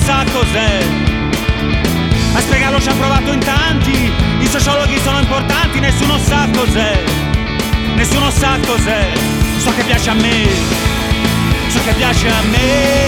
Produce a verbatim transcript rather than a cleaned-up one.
sa cos'è. A spiegarlo ci hanno provato in tanti, i sociologhi sono importanti, nessuno sa cos'è, nessuno sa cos'è. So che piace a me, so che piace a me.